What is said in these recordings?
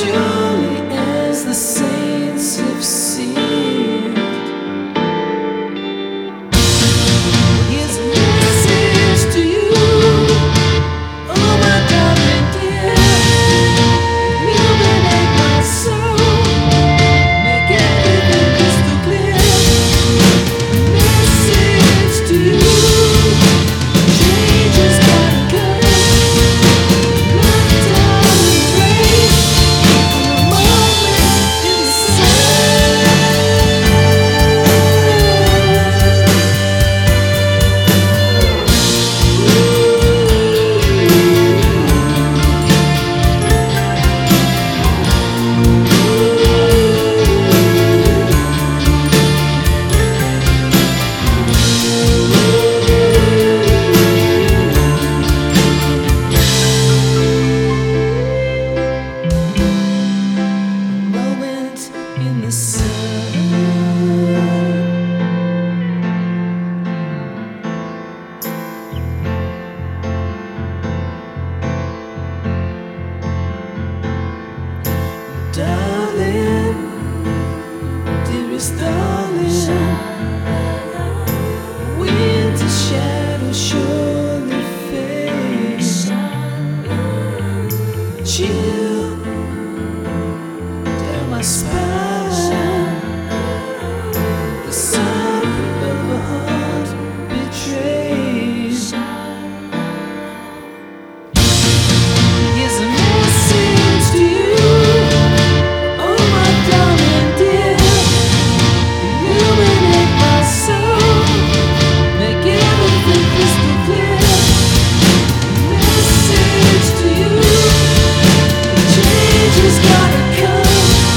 surely as the saints have seen. His message to you, oh my darling dear, illuminate my soul, make everything crystal clear. Message to you, change has gotta come. In the sun, darling, dearest darling, winter shadow surely fades, chill down my spine. The sign of a heart betrayed. Here's a message to you, oh my darling dear, illuminate my soul, make everything crystal clear. Message to you, change has gotta come.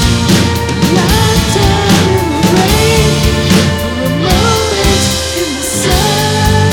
Lifetime in the rain, for a moment in the sun.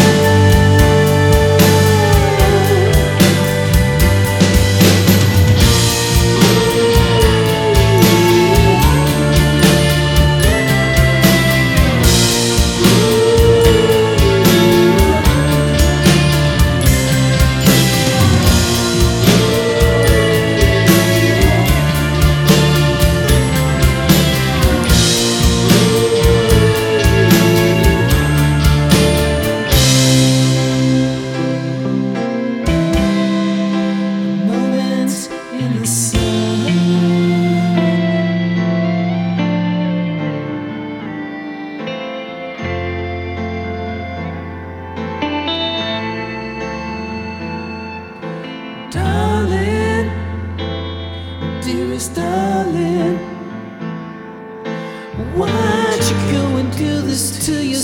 Moments in the sun. Darling, dearest darling, why'd you go and do this to yourself?